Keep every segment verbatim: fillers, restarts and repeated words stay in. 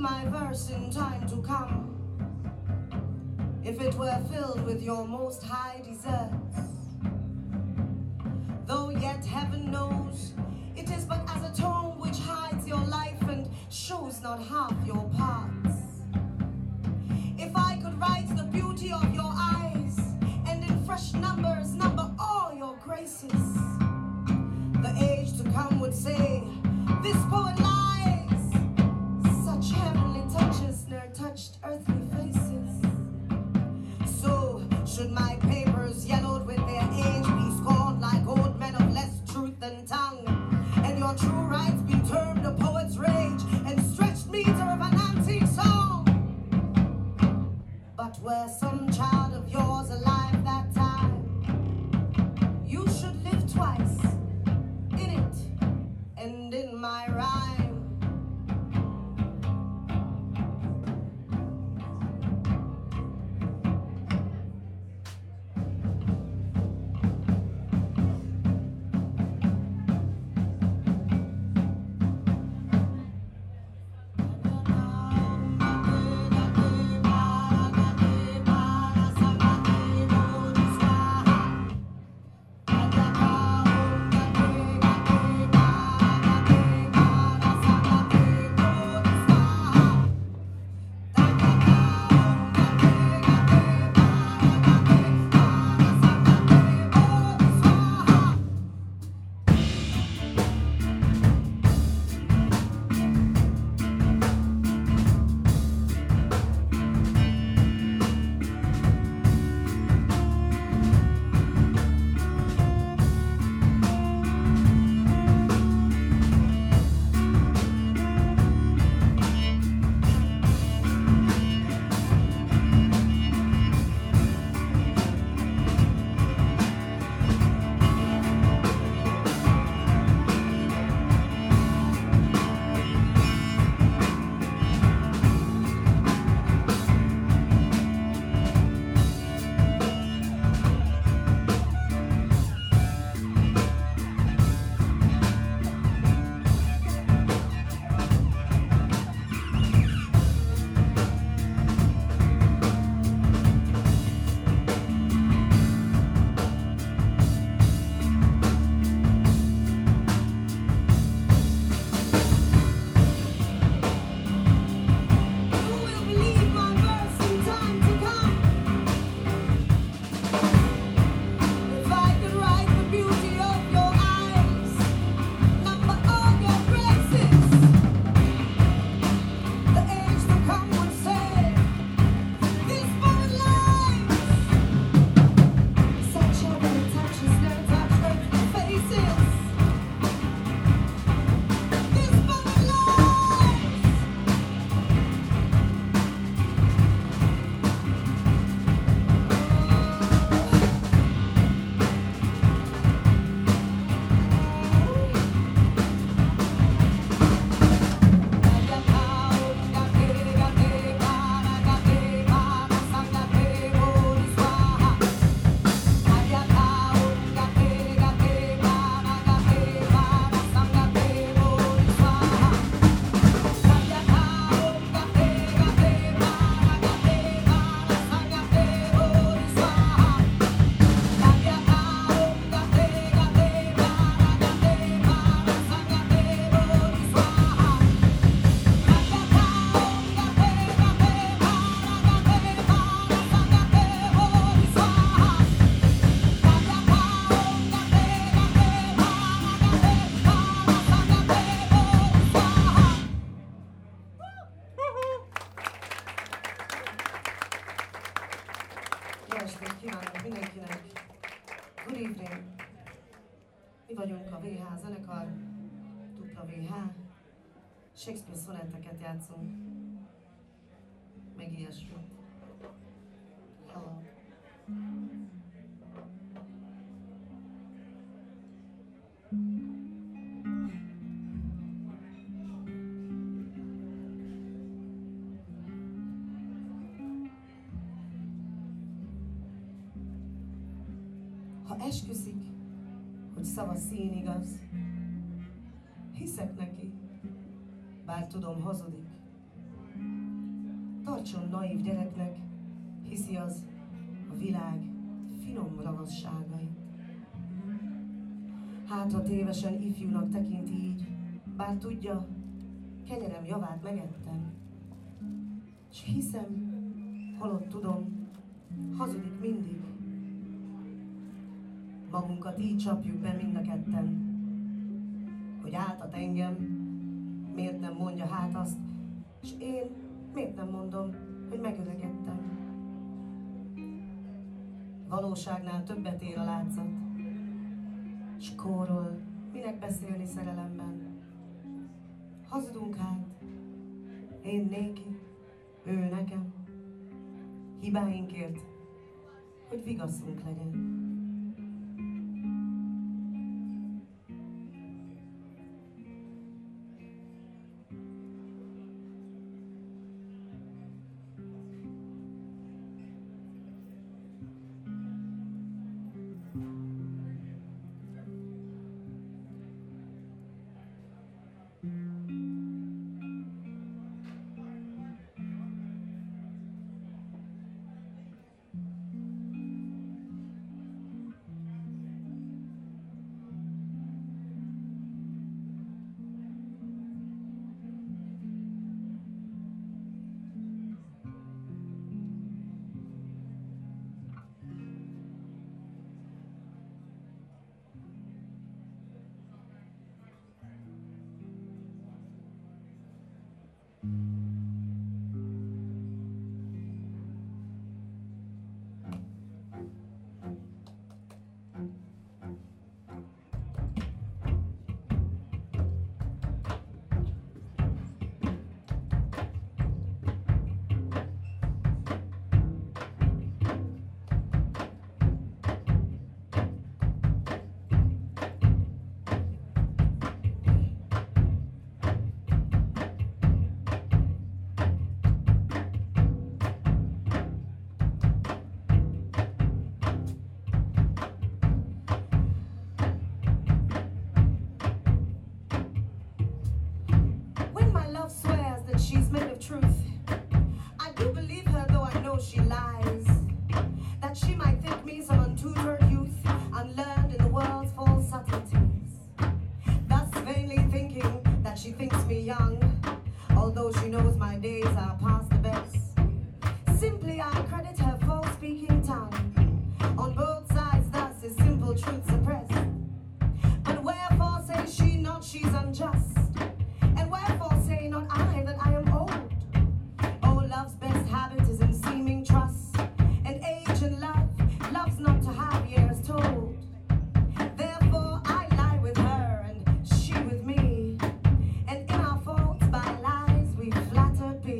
my verse in time to come, if it were filled with your most high deserts. Though yet heaven knows, it is but as a tome which hides your life and shows not half your parts. If I could write the beauty of your eyes, and in fresh numbers number all your graces, the age to come would say, this poet lies. Such heavenly touches ne'er touched earthly faces. So should my papers yellowed with their age be scorned like old men of less truth than tongue, and your true rights be termed a poet's rage and stretched meter of an antique song? But were some child of yours alive that time, you should live twice, in it and in my rhyme. Shakespeare szonetteket játszunk, meg ilyesmi. Hello. Ha esküszik, hogy szava szín igaz, hiszek neki, bár tudom hazudik. Tartson naív gyereknek, hiszi az a világ finom ravasságait. Hát, ha tévesen ifjúnak tekint így, bár tudja, kenyerem javát megettem. S hiszem, holott tudom, hazudik mindig. Magunkat így csapjuk be mind a ketten, hogy áltat engem, miért nem mondja hát azt, és én miért nem mondom, hogy megöregedtem. Valóságnál többet ér a látszat, s korról minek beszélni szerelemben. Hazudunk hát, én néki, ő nekem, hibáinkért, hogy vigaszunk legyen. She's made of truth. I do believe her, though I know she lies. That she might think me some untutored youth, unlearned in the world's false subtleties. Thus vainly thinking that she thinks me young, although she knows my days are past the best. Simply I credit her false speaking tongue. On both sides thus is simple truth suppressed. But wherefore say she not she's unjust? And wherefore say not I that I am old? Oh, love's best habit is in seeming trust. And age and love loves not to have years told. Therefore I lie with her and she with me. And in our faults by lies we flattered be.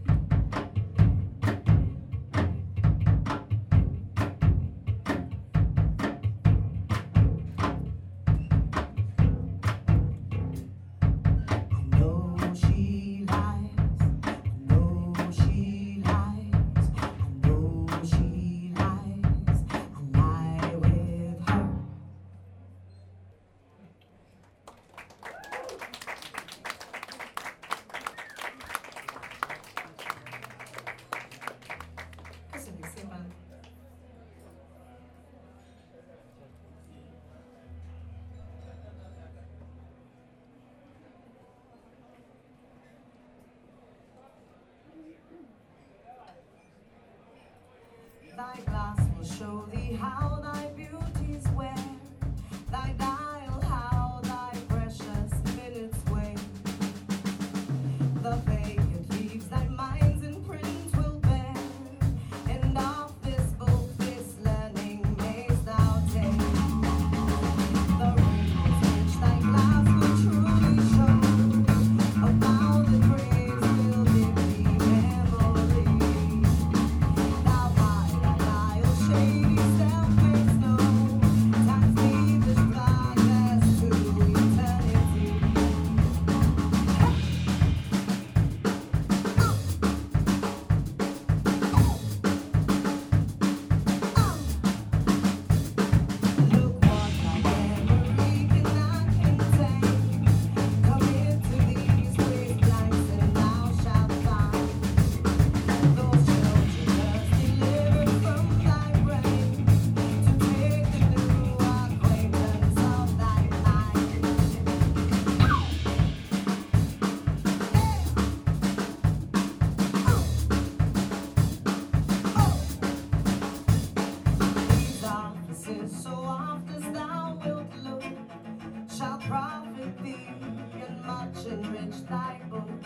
Thy glass will show thee how thy beauties wear, thy dial how thy precious minutes weigh. The vacant leaves thy mind's imprint will bear, and of this book this learning mayst thou take. The rings which thy glass will truly show, of how the graves will give thee memory. Thou by thy dial shady self mayst know acknowledge thy book.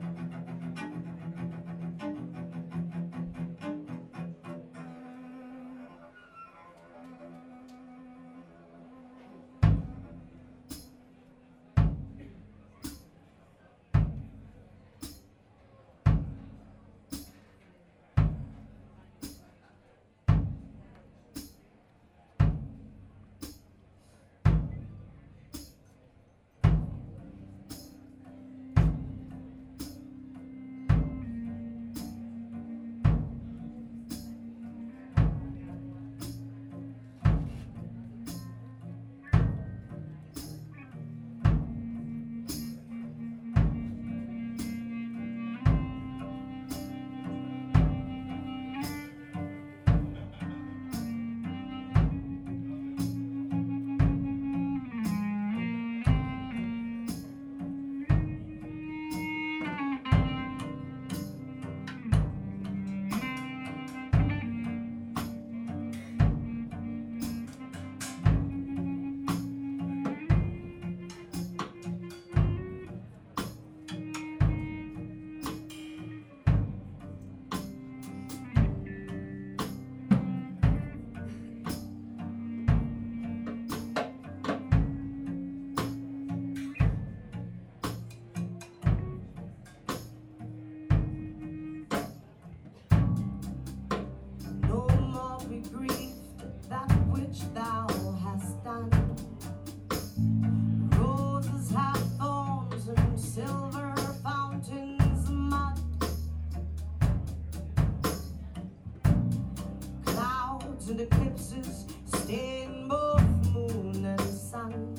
And eclipses stain both moon and sun.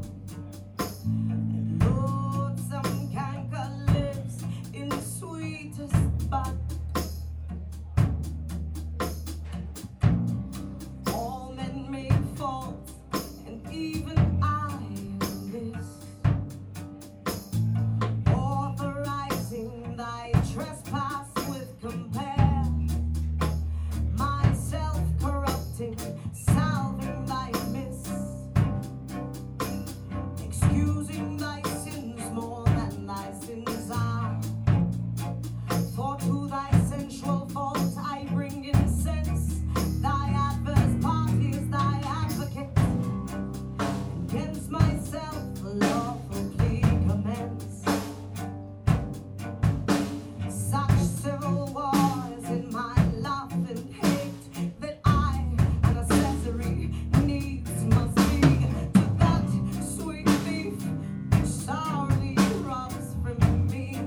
And loathsome canker lives in the sweetest bud. All men make faults, and even I am this, authorizing thy trespass with compare. Salving thy miss, excusing thy sins more than thy sins are. For to thy sensual fault I bring incense. Thy adverse party is thy advocate. Against myself lawfully commence. Such civil war is in my love and hate that needs must be to that sweet thief which sorely robs from me.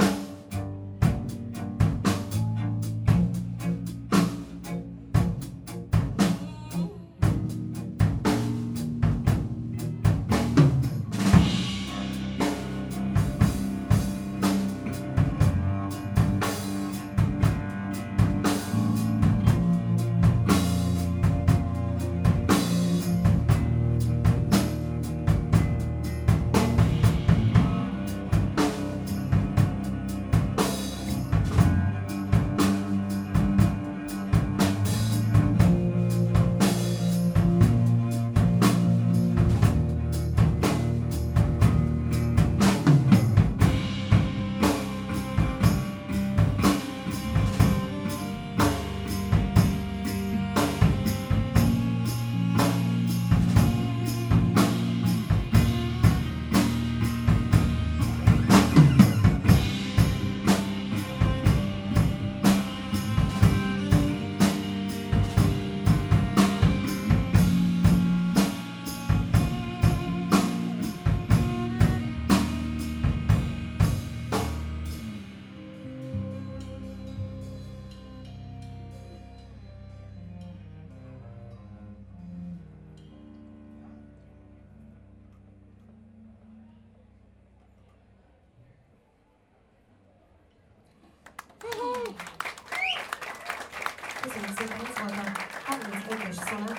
Köszönöm szépen, ez volt a harmincötös szonat.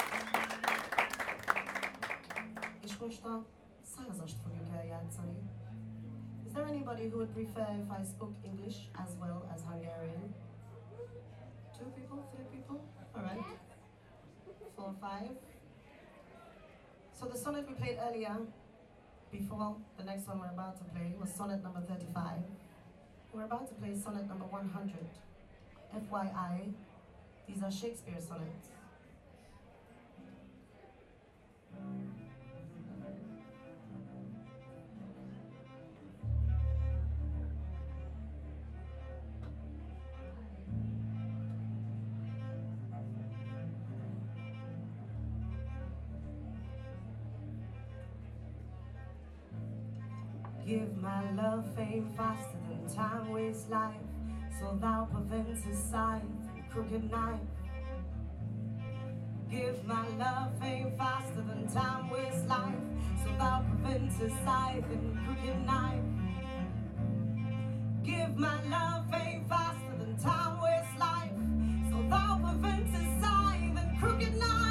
És most a százast fogjuk eljátszani. Is there anybody who would prefer if I spoke English as well as Hungarian? Two people? Three people? Alright. Four, five. So the sonnet we played earlier Before, the next one we're about to play was sonnet number thirty-five. We're about to play sonnet number one hundred. F Y I, these are Shakespeare sonnets. Give my love fame faster than time wastes life, so thou preventest scythe and crooked knife. Give my love fame faster than time wastes life, so thou preventest scythe and crooked knife. Give my love fame faster than time wastes life, so thou preventest scythe and crooked knife.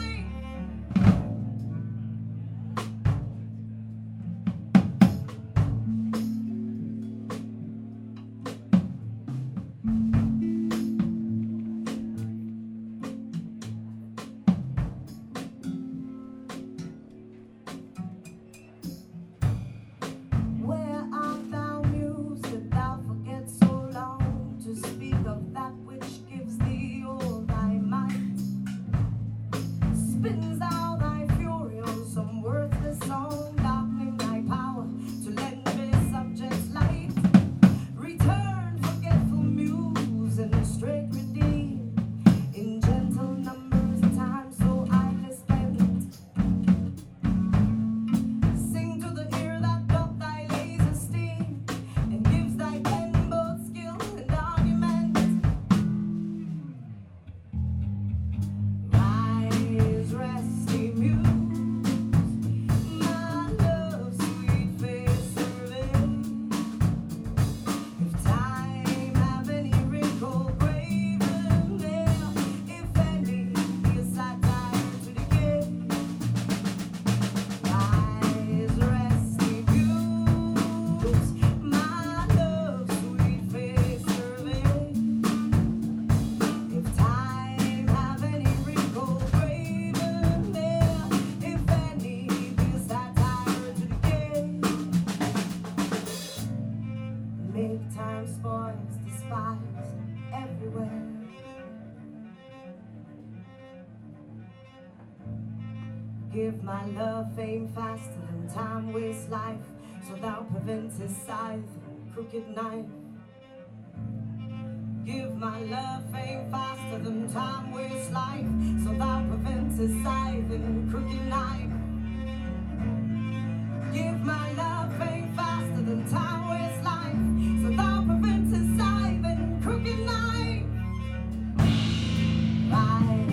Give my love fame faster than time wastes life, so thou preventest scythe and crooked knife. Give my love fame faster than time wastes life, so thou preventest scythe and crooked knife. Give my love fame faster than time wastes life, so thou preventest scythe and crooked knife. Rise.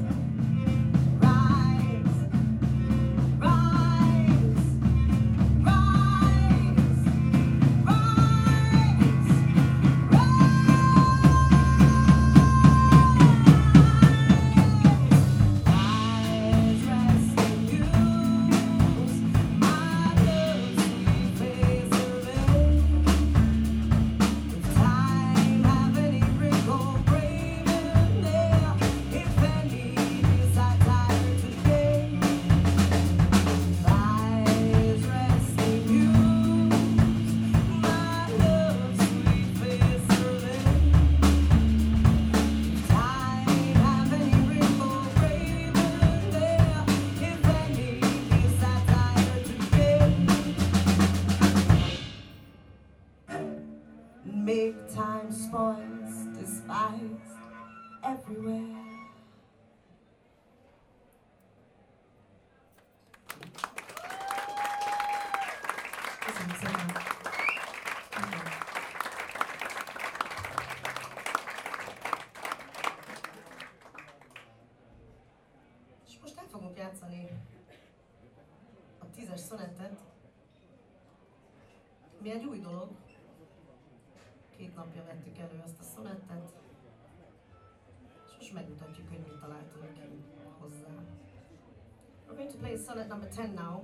Make time spoils, despised everywhere. És most el fogunk játszani a tízes szonettet, mi egy új dolog. Két napja vettük elő ezt a szonettet, és most megmutatjuk, hogy mit találtunk ki hozzá. We're going to play sonnet number ten now.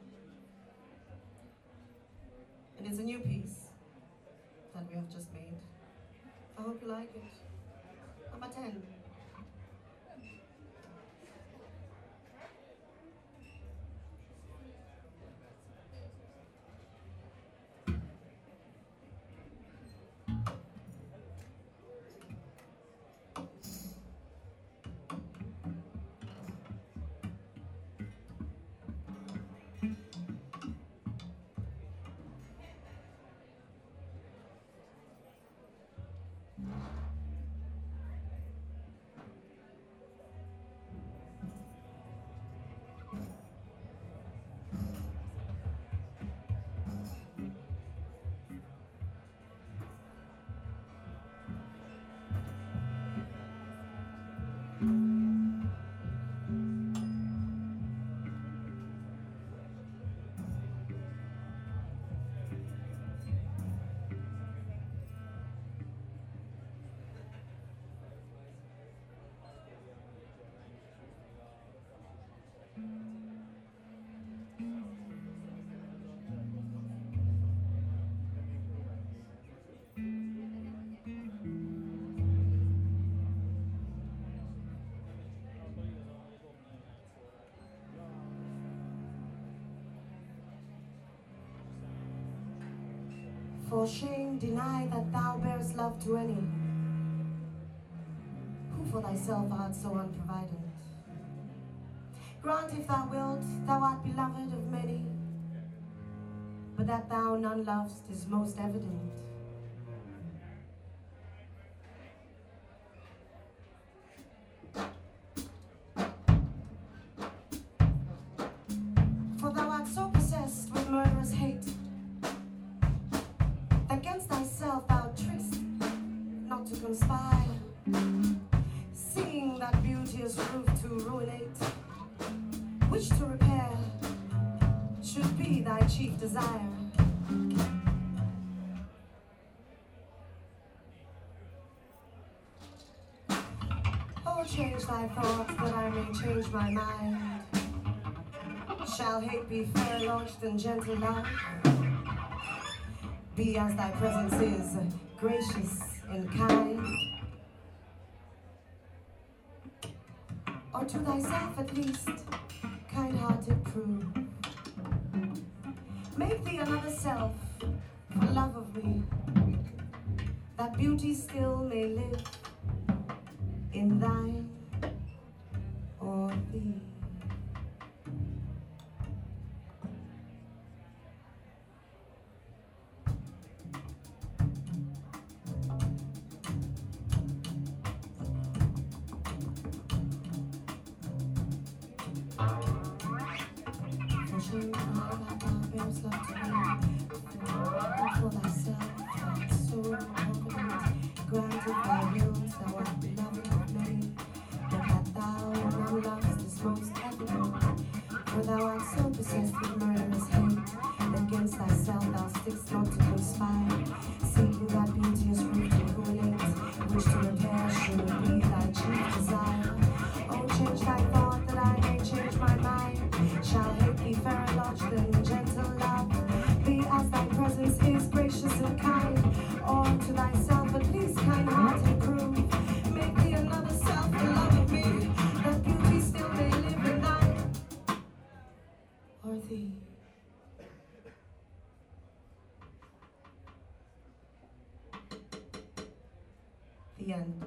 It is a new piece that we have just made. I hope you like it. Number ten. For shame deny that thou bearest love to any, who for thyself art so unprovided. Grant if thou wilt, thou art beloved of many, but that thou none lovest is most evident. For thou art so possessed with murderous hate, against thyself thou trickst not to conspire, seeing that beauteous roof to ruinate, which to repair should be thy chief desire. Oh, change thy thoughts that I may change my mind. Shall hate be fair lodged and gentle love? Be as thy presence is, gracious and kind. Or to thyself at least, kind-hearted prove. Make thee another self, for love of me, that beauty still may live in thine or thee. The end.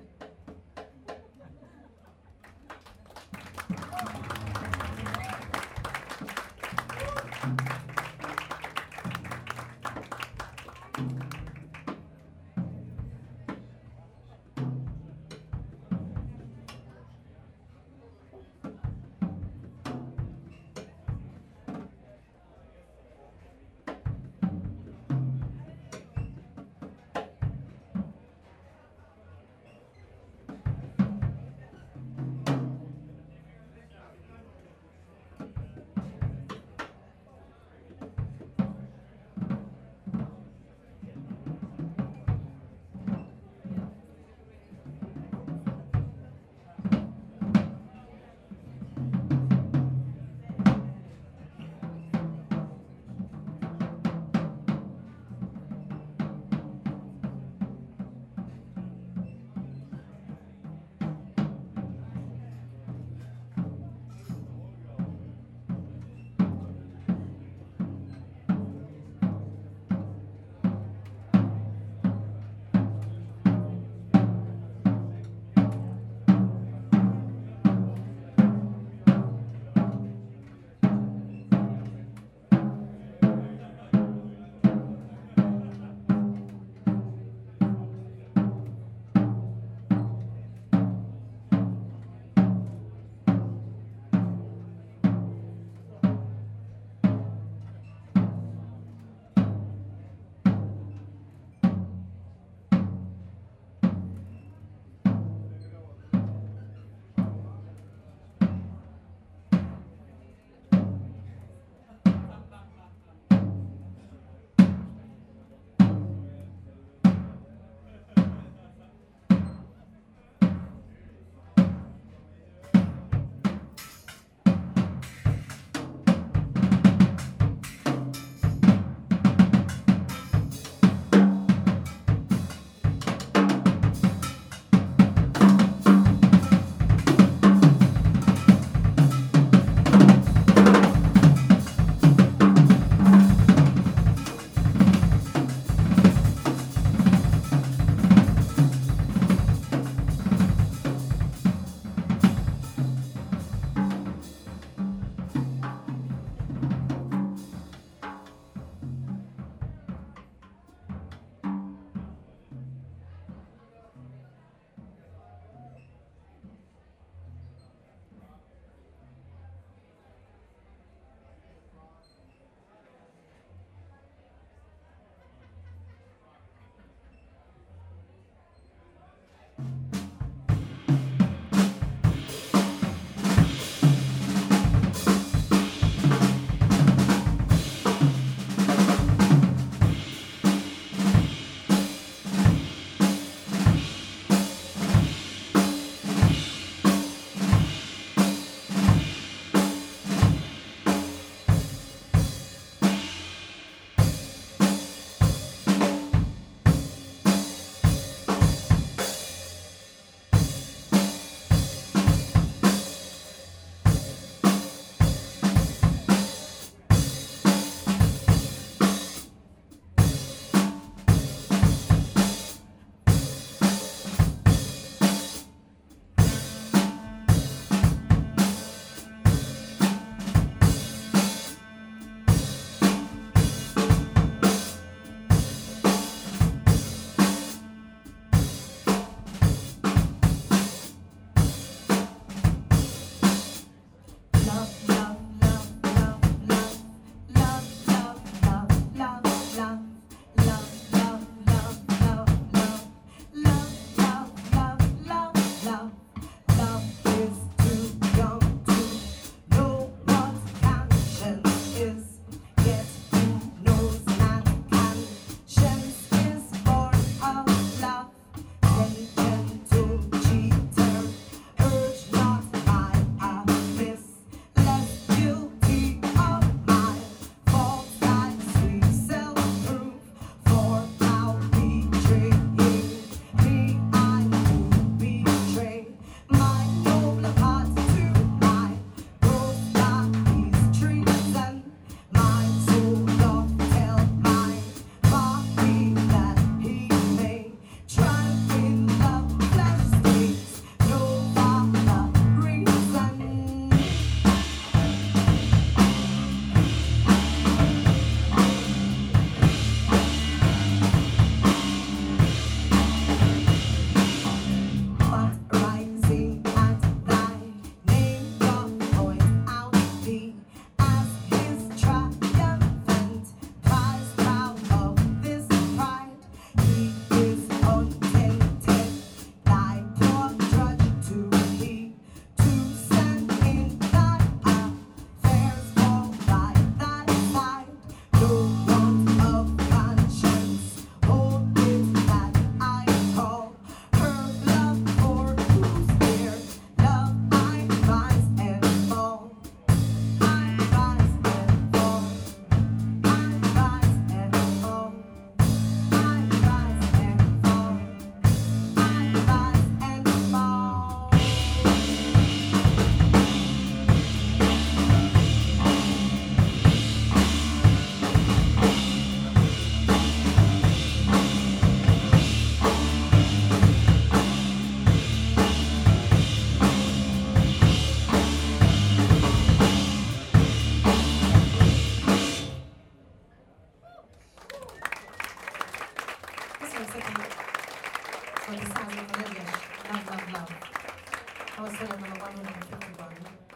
Köszönöm szépen, hogy a százalékon egyes. Love, love, love. Ahhoz szeretném a Bandolin Fifty-ban.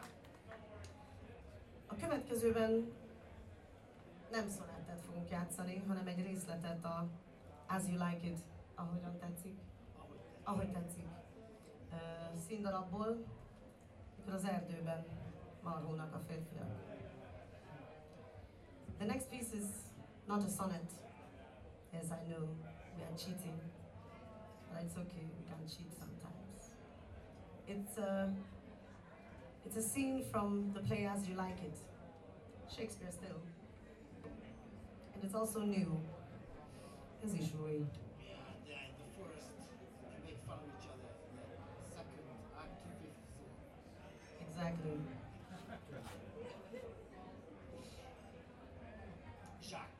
A következőben nem szonátát fogunk játszani, hanem egy részletet a As You Like It, ahogyan tetszik. Ahogy tetszik. Uh, színdarabból, mikor az erdőben marhulnak a férfiak. The next piece is not a sonnet. Yes, I know, we are cheating. But it's okay, we can cheat sometimes. It's a, it's a scene from the play As You Like It. Shakespeare still. And it's also new. Ez is új. Yeah, they're in the forest. They make fun of each other. The second act, fifth scene. Exactly. Jacques.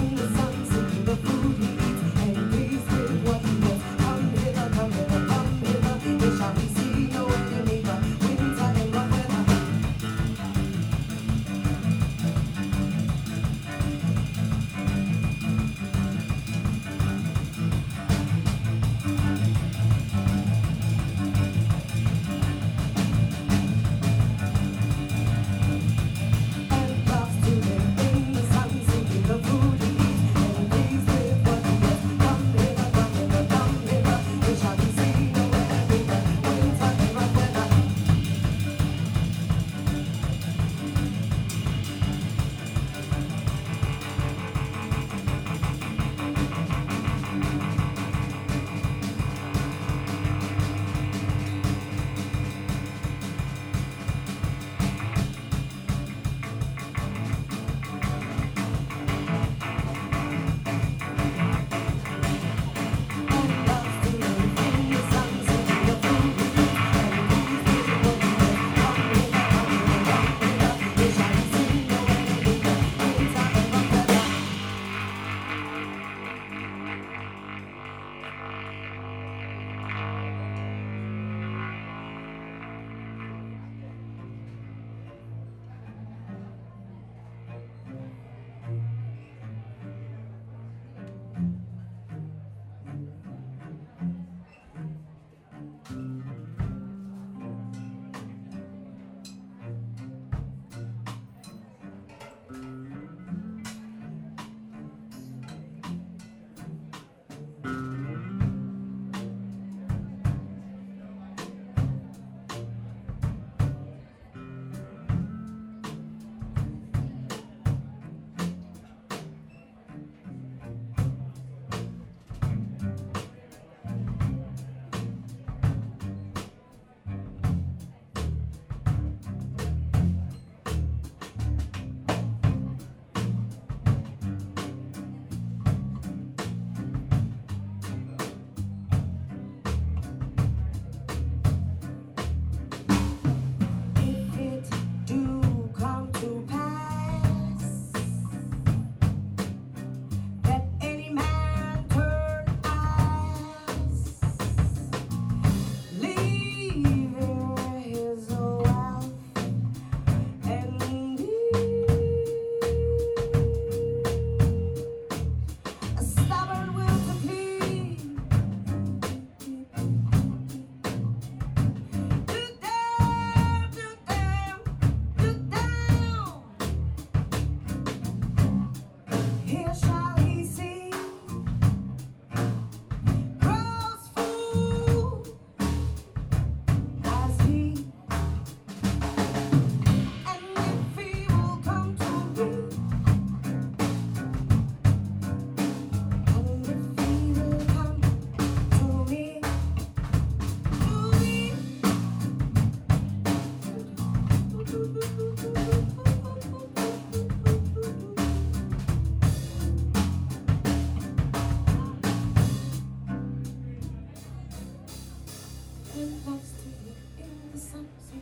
Come hither, come hither, come hither.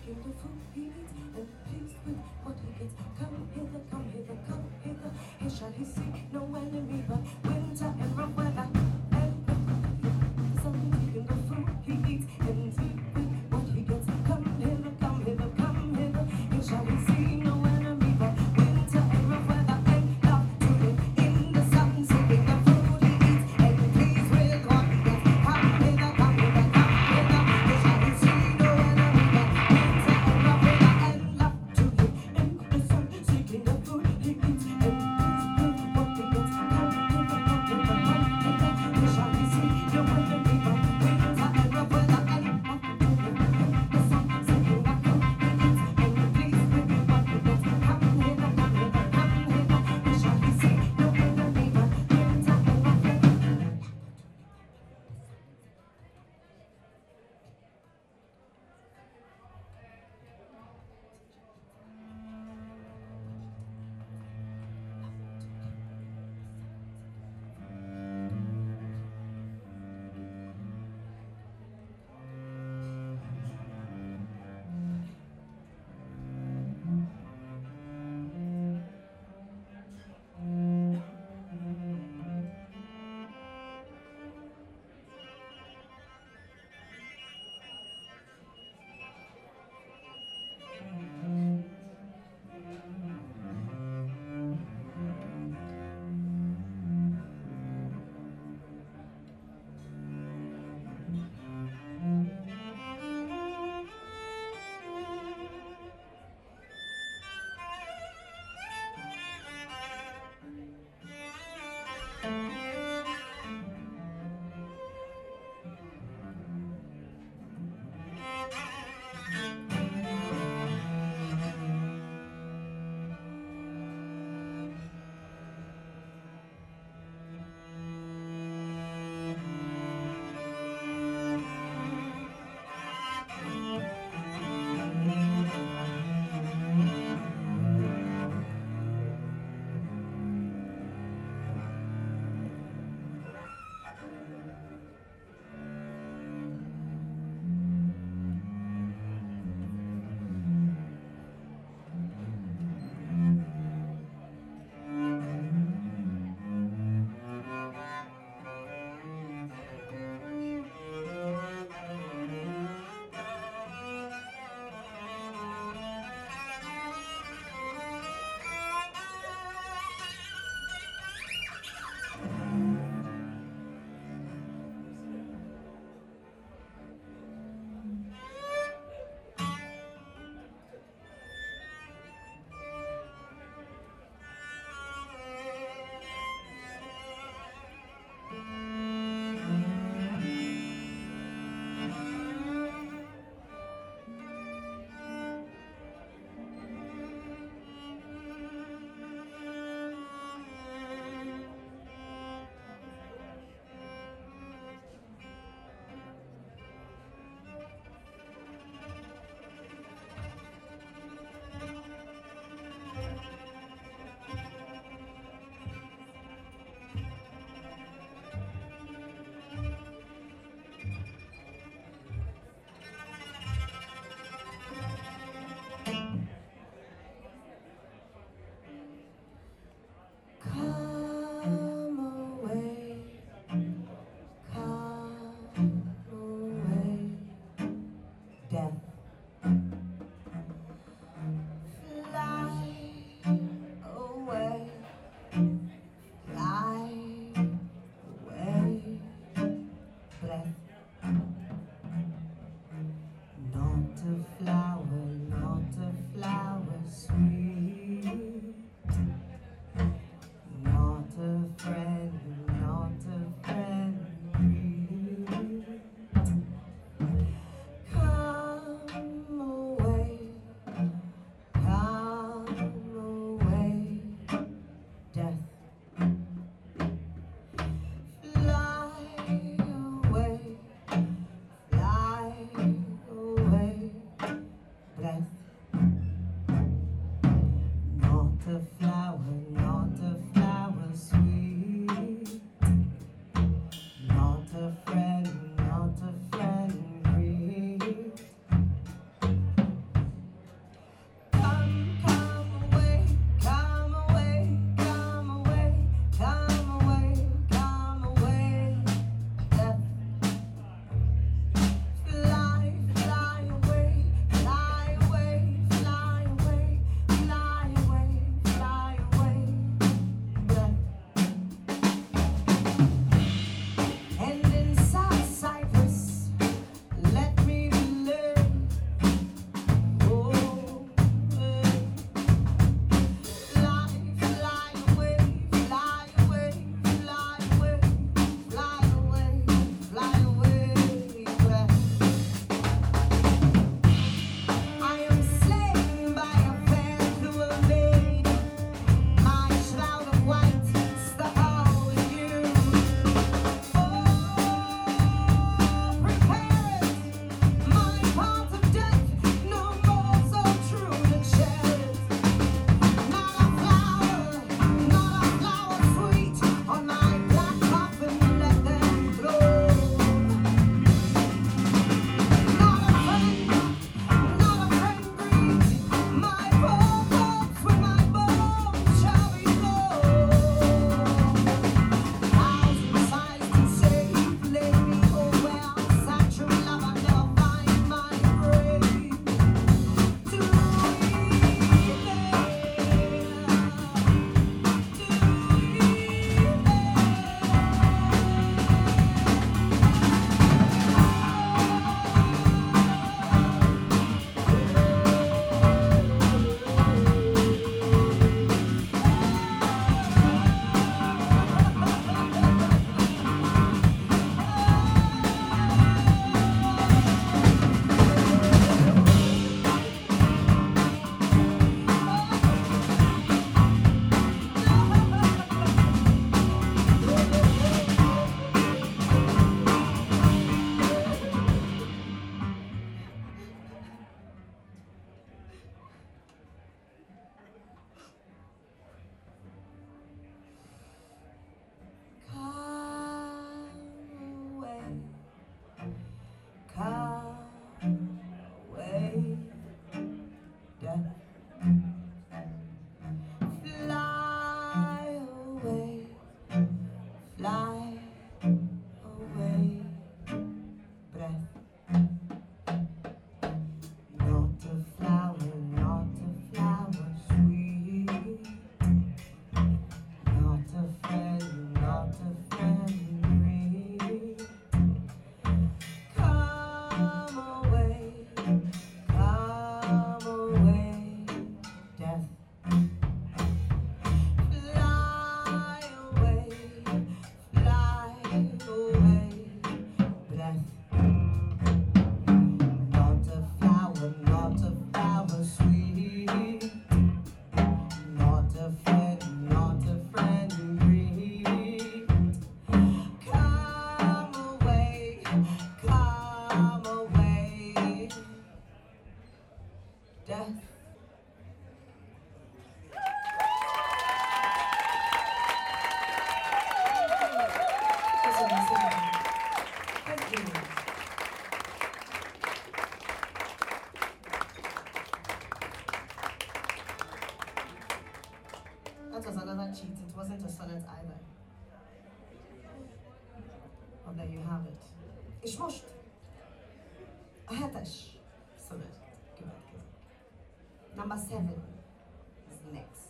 seeking the food he eats, and pleased with what he gets. Come hither, come hither, come hither. Here shall he see no enemy but winter and rough weather. And the sun seeking the food he eats, and pleased with what he gets. Come hither, come hither, come hither. Here shall he see no enemy but winter and rough weather. And love to live in the sun, seeking the food he eats, and pleased with what he gets. Come hither, come hither, come hither. Here shall he see no enemy but winter and rough weather. And love to live in the sun, seeking the food he eats, and pleased with what he gets. Come hither, come hither, come hither. És most a hetes szönet következik. Number seven is next.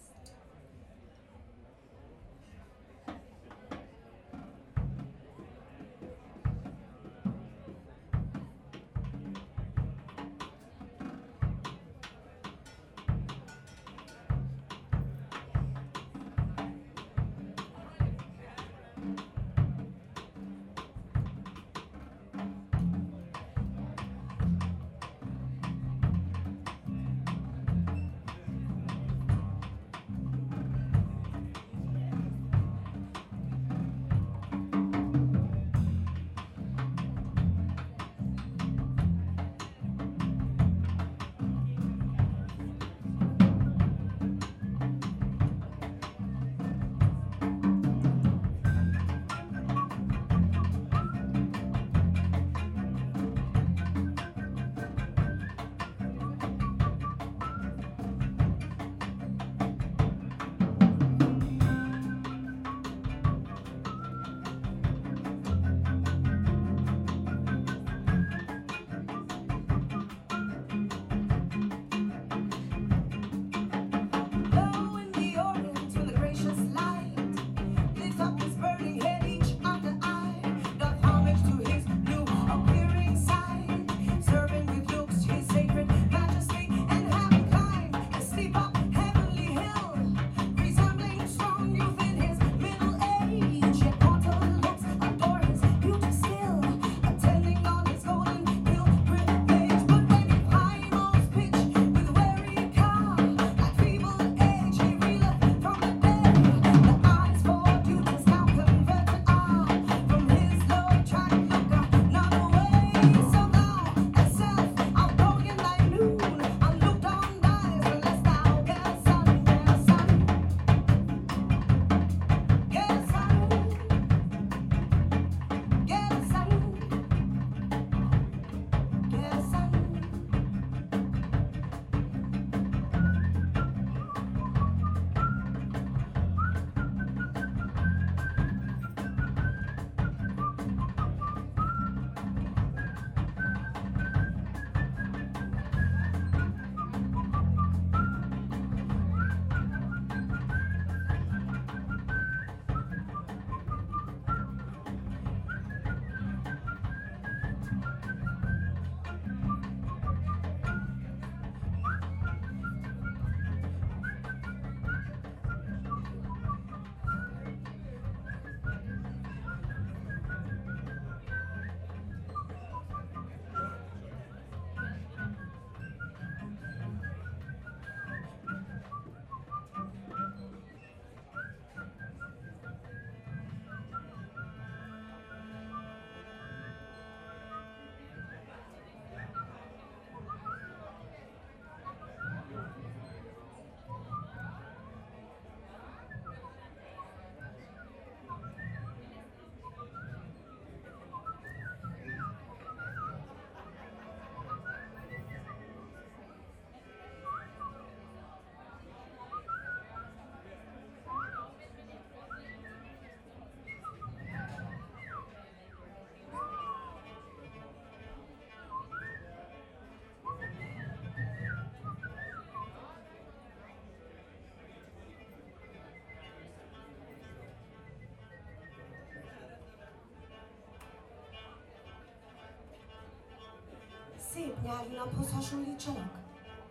Szép nyári naphoz hasonlítsanak?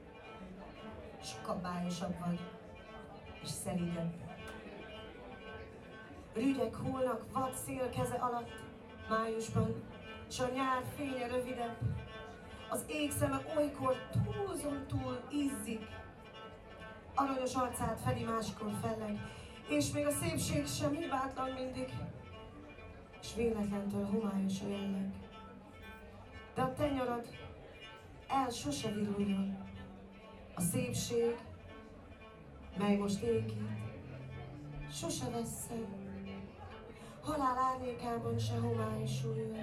Sokkal bájosabb vagy, és szelídebb. Rügyek hullnak vad szél keze alatt, májusban, s a nyár fénye rövidebb. Az ég szeme olykor túlzon túl izzik, aranyos arcát fedi máskor felleg, és még a szépség sem hibátlan mindig, s véletlentől homályos a jelleg. De a te nyarad el sose viruljon, a szépség, mely most ékít, sose vesszen, halál árnyékában se homályosuljon.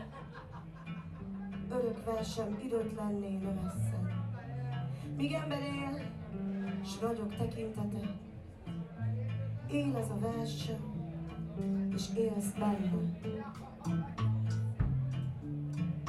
Örök versem időtlenné ne vesszen, míg ember él, s ragyog tekintete, él ez a versem, és élsz benne.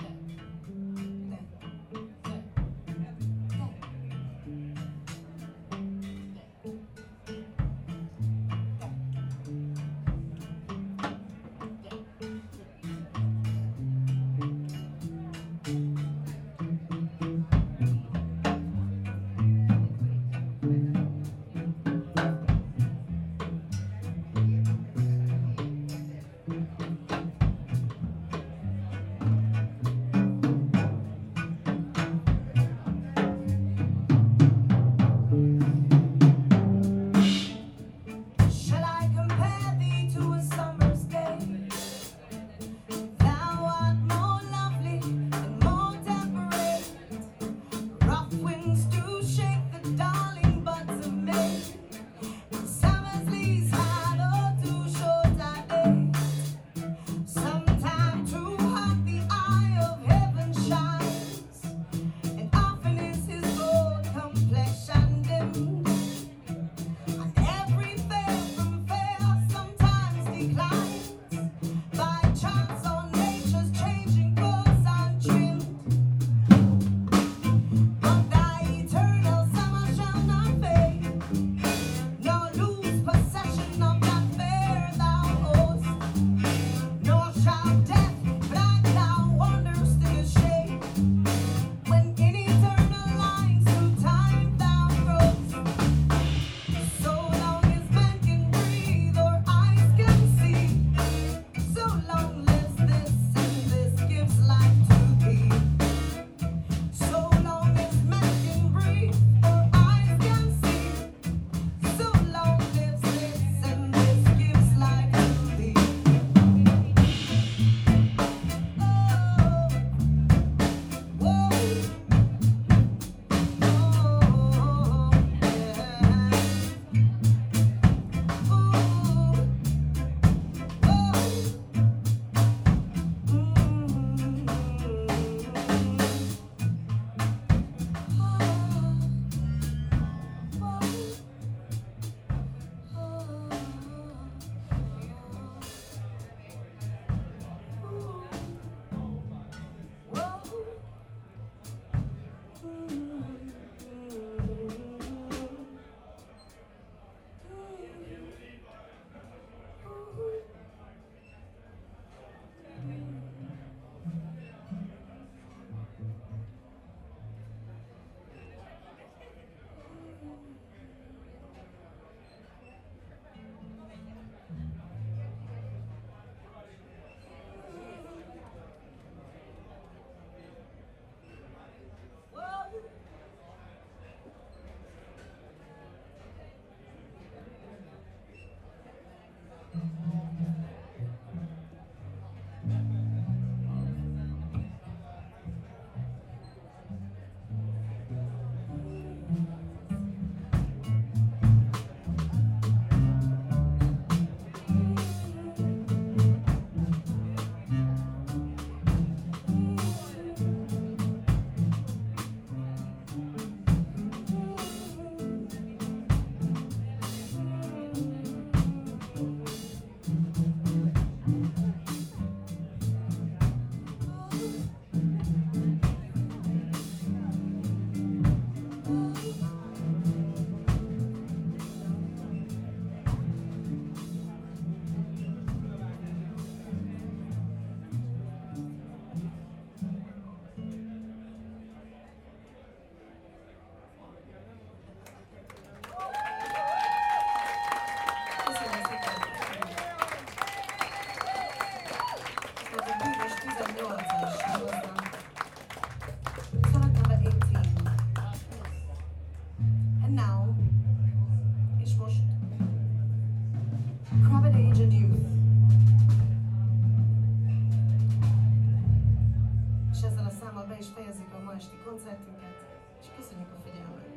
be is fejezzük a ma esti koncertünket, és köszönjük a figyelmet.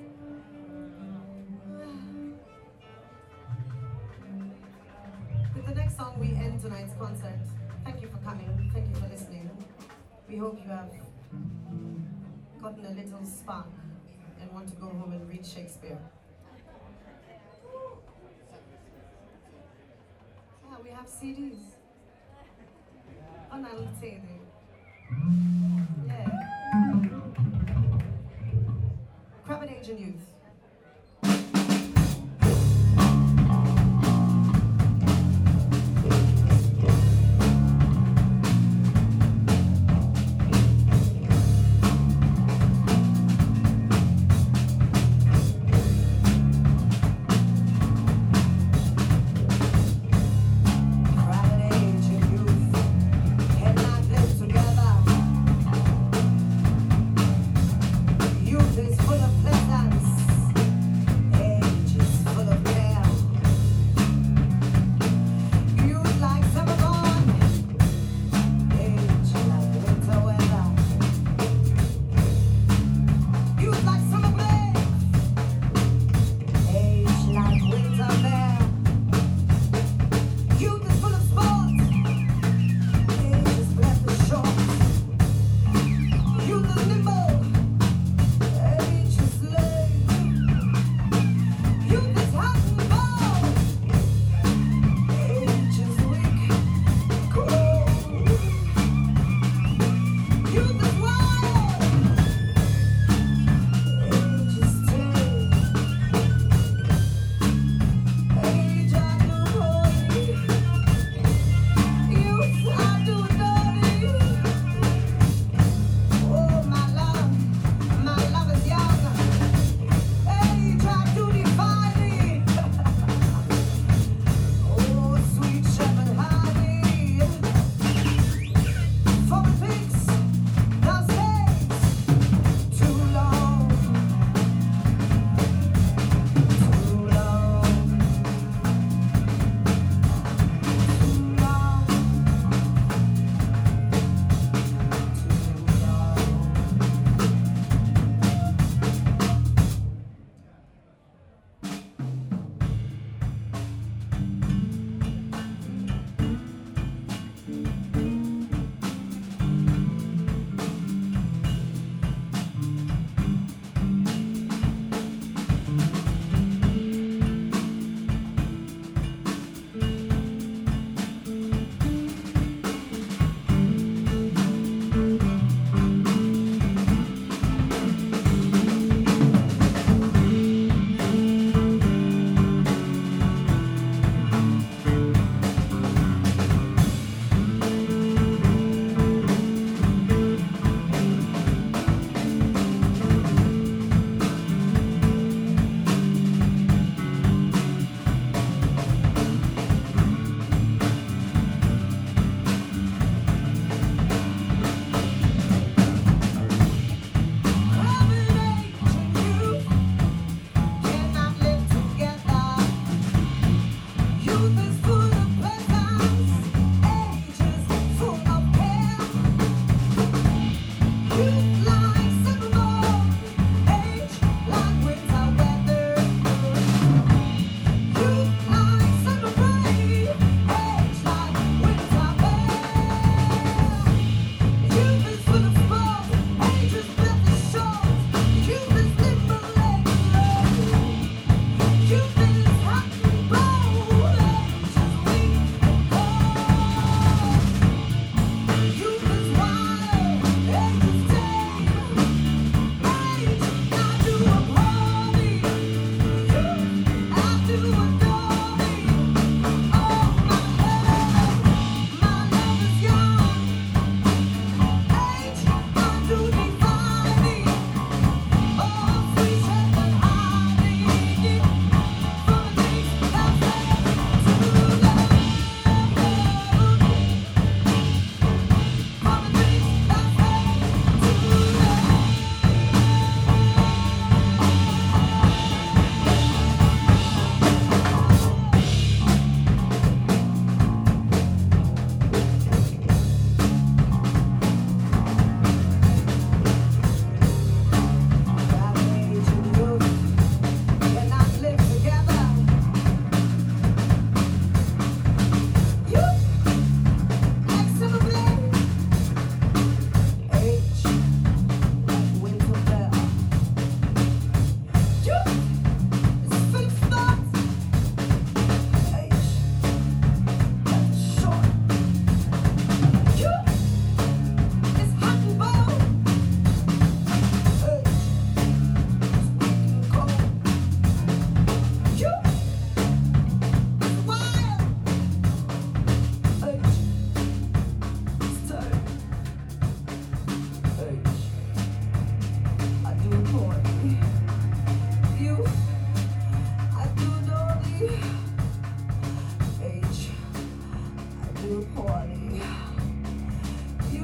With the next song we end tonight's concert. Thank you for coming, thank you for listening. We hope you have gotten a little spark and want to go home and read Shakespeare. Yeah, we have C Ds. Anal C D. Yeah. Crabbit Age and Youth. Youth is full of pleasance.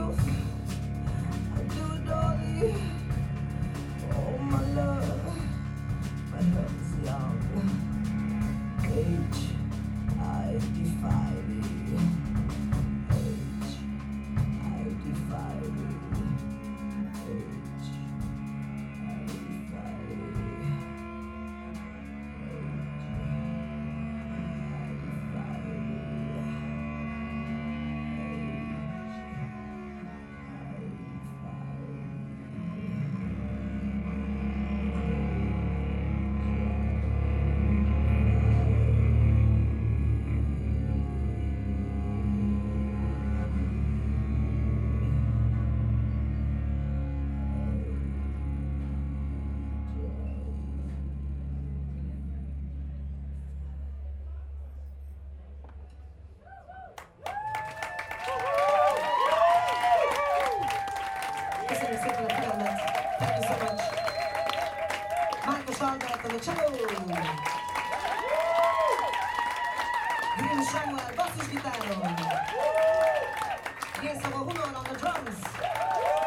youth. I do adore thee. Oh, my love, my health is young. Age, I defy thee. Age, I defy thee. Age, I defy thee. Thank you so much. Michael Schalberg on the cello. Grim Samuel, bassist guitar. Yes, our Hunon on the drums.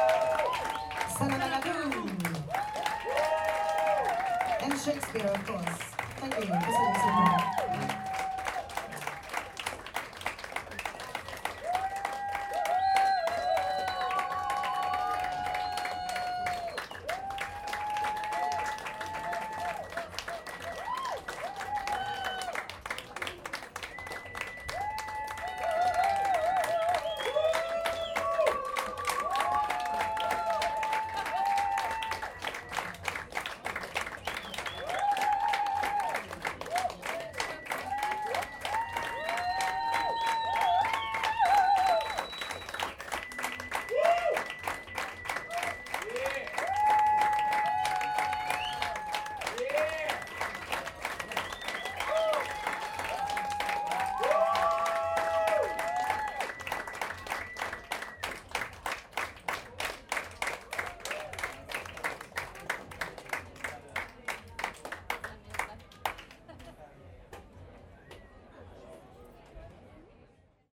Sana Nagadu. And Shakespeare, of course.